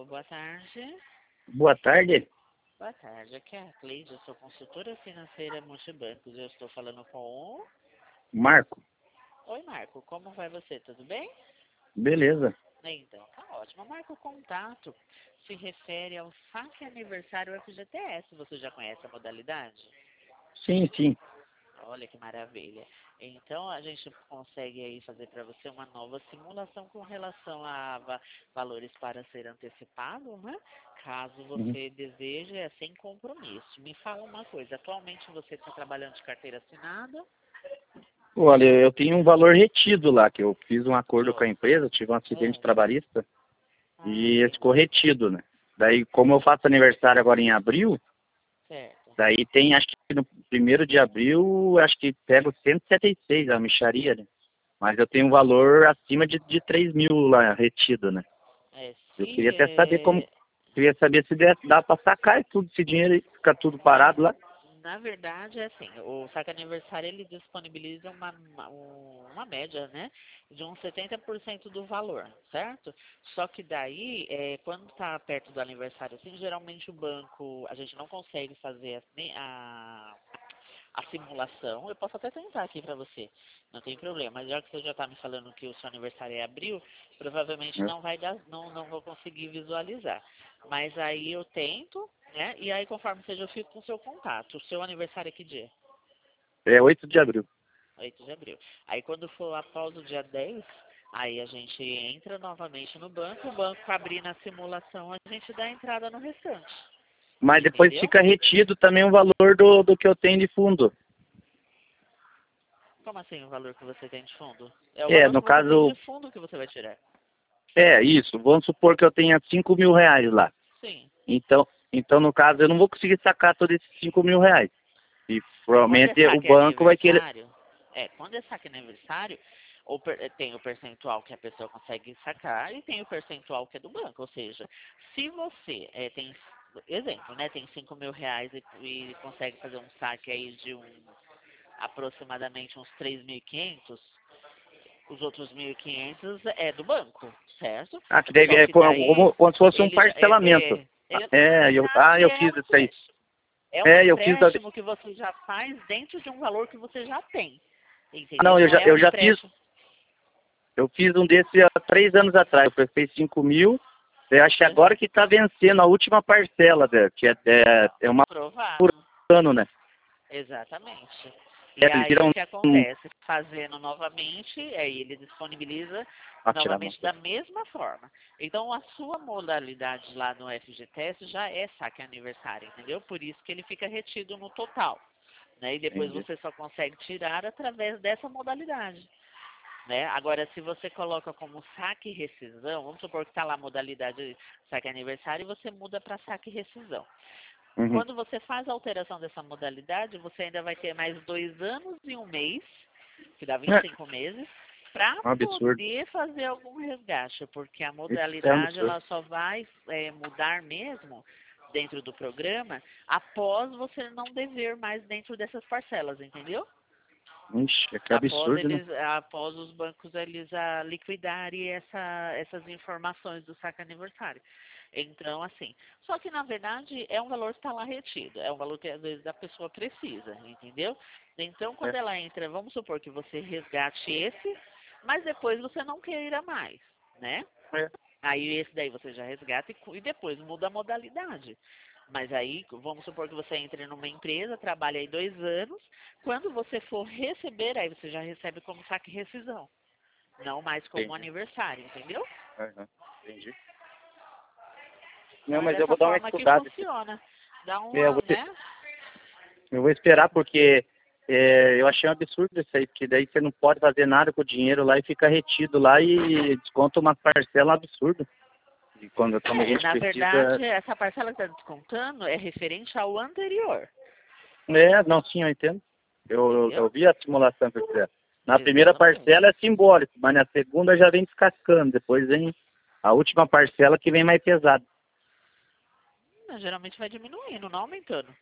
Alô, boa tarde. Boa tarde. Boa tarde, aqui é a Cleide, eu sou consultora financeira multibancos. Eu estou falando com o... Marco. Oi, Marco, como vai você? Tudo bem? Beleza. Então, tá ótimo. Marco, o contato se refere ao saque aniversário FGTS. Você já conhece a modalidade? Sim, sim. Olha que maravilha. Então, a gente consegue aí fazer para você uma nova simulação com relação a valores para ser antecipado, né? Caso Uhum. você deseje, é sem compromisso. Me fala uma coisa, atualmente você está trabalhando de carteira assinada? Olha, eu tenho um valor retido lá, que eu fiz um acordo com a Oh, empresa, tive um acidente oh. trabalhista e esse ficou Entendi. retido, né? Daí, como eu faço aniversário agora em abril, Certo. daí tem, acho que no 1º de abril, acho que pego 176 a mixaria, né? Mas eu tenho um valor acima de 3 mil lá retido, né? É, Eu se, queria até saber como, queria saber se dá para sacar e tudo, esse dinheiro aí, fica tudo parado lá. na verdade, é assim, o saque aniversário ele disponibiliza uma média, né, de uns 70% do valor, certo? Só que daí, quando está perto do aniversário, assim, geralmente o banco, a gente não consegue fazer a simulação. Eu posso até tentar aqui para você, não tem problema. Mas já que você já está me falando que o seu aniversário é abril, provavelmente Né? não vai dar, não vou conseguir visualizar. Mas aí eu tento, né? E aí conforme seja eu fico com o seu contato. O seu aniversário é que dia? É 8 de abril. 8 de abril. Aí quando for após o dia 10, aí a gente entra novamente no banco, o banco abrir na simulação, a gente dá a entrada no restante. Mas depois Entendeu? fica retido também o valor do que eu tenho de fundo. Como assim o valor que você tem de fundo? É o É, valor no que você tem de caso, fundo que você vai tirar. isso. Vamos supor que eu tenha 5 mil reais lá. Sim. Então, no caso, eu não vou conseguir sacar todos esses 5 mil reais. E Quando é provavelmente o saque banco vai querer... aniversário, quando é saque aniversário, tem o percentual que a pessoa consegue sacar e tem o percentual que é do banco. Ou seja, se você tem, exemplo, né, tem 5 mil reais e consegue fazer um saque aí de aproximadamente uns 3.500, os outros 1.500 é do banco, certo? Ah, que deve, Só que daí como se fosse um ele já parcelamento. na verdade Eu é fiz um isso aí. empréstimo. É um Eu fiz... empréstimo que você já faz dentro de um valor que você já tem. Não, Entendeu? Não é eu um já fiz... empréstimo. Eu fiz um desse há 3 anos atrás. Eu fiz 5 mil. Eu acho que agora Uhum. que está vencendo a última parcela, que é uma por Provável. ano, né? Exatamente. E Eles aí o viram que acontece? Fazendo novamente, aí ele disponibiliza tirar uma novamente da coisa. mesma forma. Então a sua modalidade lá no FGTS já é saque aniversário, entendeu? Por isso que ele fica retido no total. Né? E depois Entendi. você só consegue tirar através dessa modalidade. Né? Agora, se você coloca como saque e rescisão, vamos supor que está lá a modalidade saque aniversário e você muda para saque e rescisão. Uhum. Quando você faz a alteração dessa modalidade, você ainda vai ter mais 2 anos e um mês, que dá É 25 meses, para um absurdo. poder fazer algum resgate, porque a Isso é um modalidade absurdo. ela só vai mudar mesmo dentro do programa após você não dever mais dentro dessas parcelas, entendeu? Ixi, que absurdo, né? Após os bancos eles liquidarem essas informações do saque aniversário. Então, assim, só que na verdade é um valor que está lá retido, é um valor que às vezes a pessoa precisa, entendeu? Então, quando É, ela entra, vamos supor que você resgate esse, mas depois você não queira mais, né? é. Aí esse daí você já resgata e depois muda a modalidade. Mas aí, vamos supor que você entre numa empresa, trabalha aí 2 anos, quando você for receber, aí você já recebe como saque rescisão, não mais como Entendi. aniversário, entendeu? Aham, entendi. Não, Então é mas eu dessa vou dar uma forma que estudada. funciona. Dá É, uma, né? eu vou esperar porque eu achei um absurdo isso aí, porque daí você não pode fazer nada com o dinheiro lá e fica retido lá e desconta uma parcela absurda. E como a gente Na precisa. verdade, essa parcela que está descontando é referente ao anterior, Não, sim, eu entendo. Eu entendeu? vi a simulação que eu fiz. Na primeira Exatamente. parcela é simbólico, mas na segunda já vem descascando. Depois vem a última parcela que vem mais pesada. Mas geralmente vai diminuindo, não aumentando.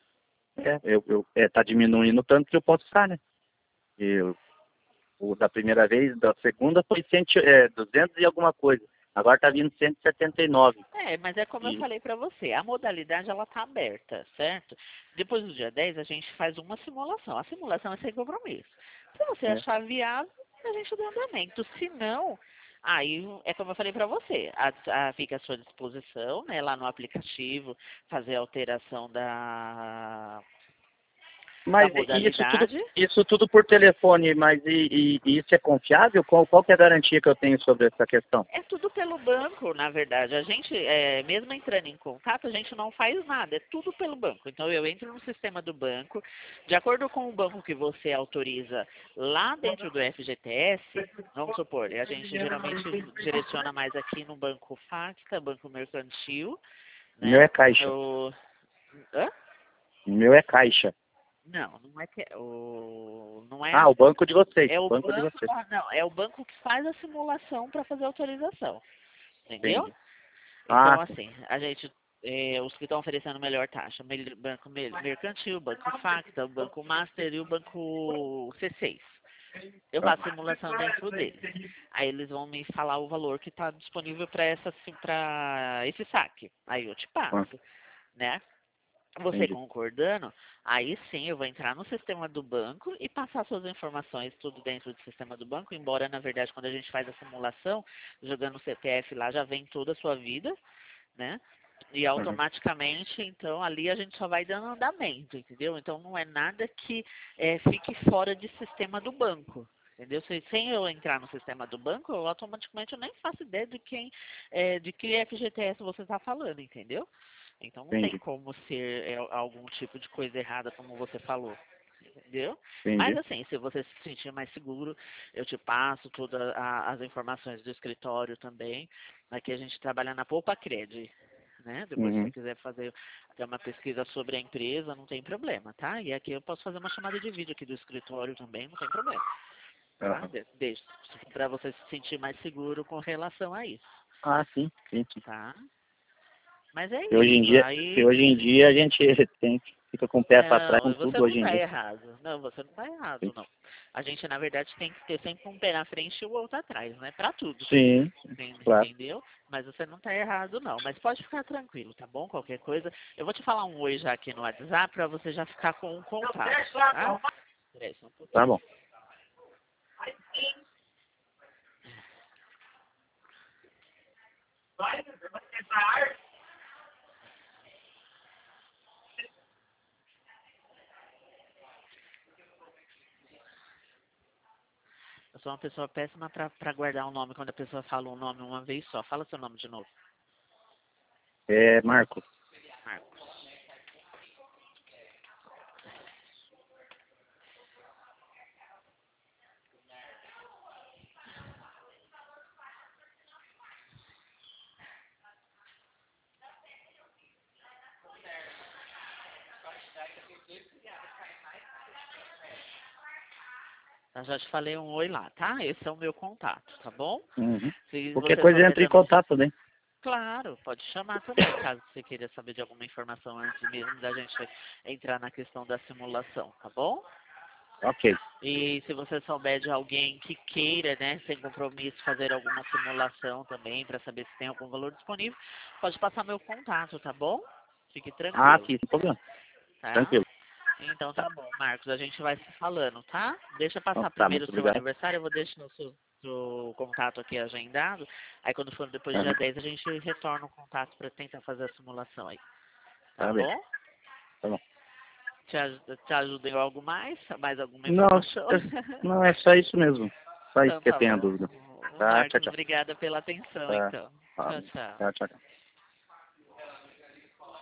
Tá diminuindo tanto que eu posso ficar, né? E o da primeira vez, da segunda foi 200 e alguma coisa. Agora tá vindo 179. Mas é como eu falei para você, a modalidade ela tá aberta, certo? Depois do dia 10 a gente faz uma simulação. A simulação é sem compromisso. Se você achar viável, a gente dá andamento. Se não, aí é como eu falei para você, fica à sua disposição, né, lá no aplicativo, fazer a alteração da Mas modalidade. isso tudo por telefone, mas e isso é confiável? Qual que é a garantia que eu tenho sobre essa questão? É tudo pelo banco, na verdade. A gente, mesmo entrando em contato, a gente não faz nada. É tudo pelo banco. Então, eu entro no sistema do banco, de acordo com o banco que você autoriza lá dentro do FGTS, vamos supor, a gente geralmente direciona mais aqui no Banco Facta, Banco Mercantil, O meu né? é Caixa. Hã? O meu é Caixa. Não, não é que não é. Ah, o banco de vocês. É o banco de banco, vocês. não, é o banco que faz a simulação para fazer a autorização. Entendeu? Entendi. Então, Sim. assim, a gente, os que estão oferecendo melhor taxa, Banco Mercantil, Banco Facta, o Banco Master e o Banco C6. Eu faço simulação dentro deles. Aí eles vão me falar o valor que está disponível para esse saque. Aí eu te passo, né? Você Entendi. concordando, aí sim eu vou entrar no sistema do banco e passar suas informações tudo dentro do sistema do banco, embora na verdade quando a gente faz a simulação, jogando o CPF lá já vem toda a sua vida, né? E automaticamente, então, ali a gente só vai dando andamento, entendeu? Então não é nada que fique fora de sistema do banco. Entendeu? Sem eu entrar no sistema do banco, eu automaticamente eu nem faço ideia de de que FGTS você está falando, entendeu? Então não tem Entendi. como ser algum tipo de coisa errada, como você falou. Entendeu? Mas Entendi. assim, se você se sentir mais seguro, eu te passo todas as informações do escritório também. Aqui a gente trabalha na Poupa Cred, né? Depois se você Uhum. quiser fazer até uma pesquisa sobre a empresa, não tem problema, tá? E aqui eu posso fazer uma chamada de vídeo aqui do escritório também, não tem problema. Tá? Aham. Deixa, para você se sentir mais seguro com relação a isso, Sim. Sim. tá? Mas é Que hoje em isso, dia, que aí... hoje em dia a gente fica com o pé para trás com Não, você tudo não hoje em está dia. errado. Não, você não está errado, não. A gente, na verdade, tem que ter sempre um pé na frente e o outro atrás, né? Para tudo. Sim, claro. Entendeu? Mas você não está errado, não. Mas pode ficar tranquilo, tá bom? Qualquer coisa. Eu vou te falar um oi já aqui no WhatsApp para você já ficar com um contato, tá? Peraí, só um Tá pouquinho. bom. Eu sou uma pessoa péssima para guardar o nome quando a pessoa fala um nome uma vez só. Fala seu nome de novo. É, Marcos. Marcos. Eu já te falei um oi lá, tá? Esse é o meu contato, tá bom? Uhum. Se Qualquer você coisa souber entra em também. contato também. Claro, pode chamar também, caso você queira saber de alguma informação antes mesmo da gente entrar na questão da simulação, tá bom? Ok. E se você souber de alguém que queira, né, sem compromisso, fazer alguma simulação também, para saber se tem algum valor disponível, pode passar meu contato, tá bom? Fique tranquilo, Sim, sem problema. tá? Tranquilo. Então tá bom, Marcos, a gente vai se falando, tá? Deixa Então, passar tá, primeiro muito o seu obrigado. aniversário, eu vou deixar o seu contato aqui agendado. Aí quando for depois do dia Aham. 10 a gente retorna o contato para tentar fazer a simulação aí. Tá Tá bem. bom? Tá bom. Te ajuda em algo mais? Mais alguma Não, informação? não, é só isso mesmo. Só isso Então que eu tá tenho a bom. dúvida. Tá, tchau, Marcos, tchau. obrigada pela atenção Tá. então. Tá. Tchau, tchau. Tchau, tchau.